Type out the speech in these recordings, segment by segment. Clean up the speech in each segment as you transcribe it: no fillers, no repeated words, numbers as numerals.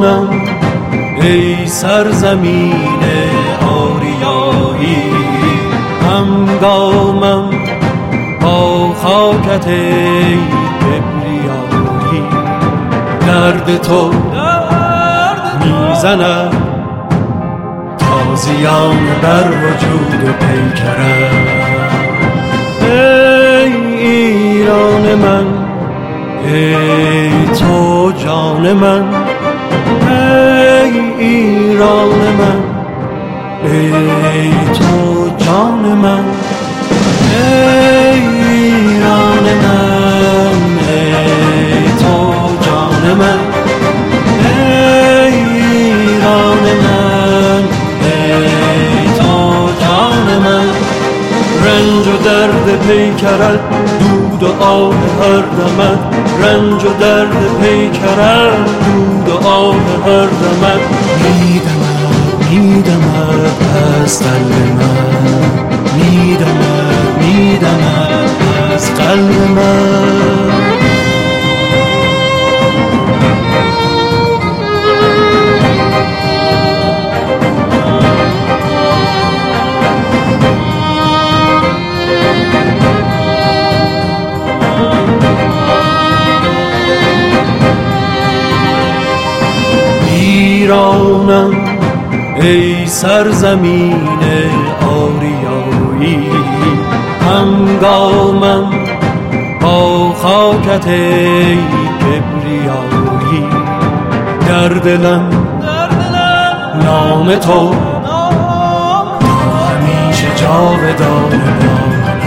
هنگامم ای سرزمین آریایی، هنگامم با خاکت ای کبریایی. درد تو میزند تازیان بر وجود پیکرم. ای ایران من، ای تو جان من، ای ایران من، ای تو جان من، ای ایران من، ای تو جان من، ای ایران من، ای تو جان من. رنج و درد پیکرت، دود و آه هر دمت، رنج و درد پیکرت، دود و آه هر دمت. میدمد میدمد از قلب من، میدمد میدمد از قلب من. ایرانم ای سرزمین آریایی، هنگامم با خاکت ای کبریایی. در دلم نام تو تا همیشه جاودان ماند.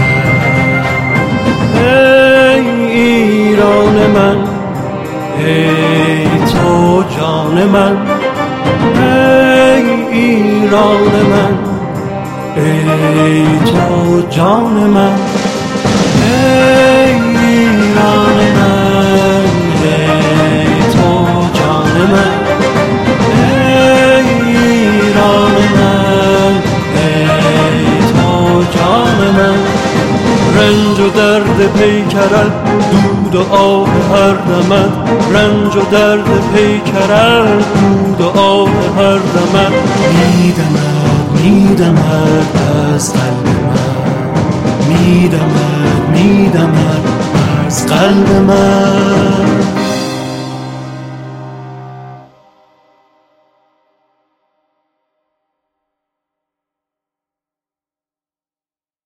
ای ایران من، ای تو جان من، ای ایران من، ای تو جان من، ای ایران من، ای تو جان من، ای ایران من، ای تو جان من. رنج و درد پیکرت، دود و آه هر دمت، رنج و درد پیکرت، دود و آه هر دمت. میدمد میدمد از قلب من، میدمد میدمد از قلب من.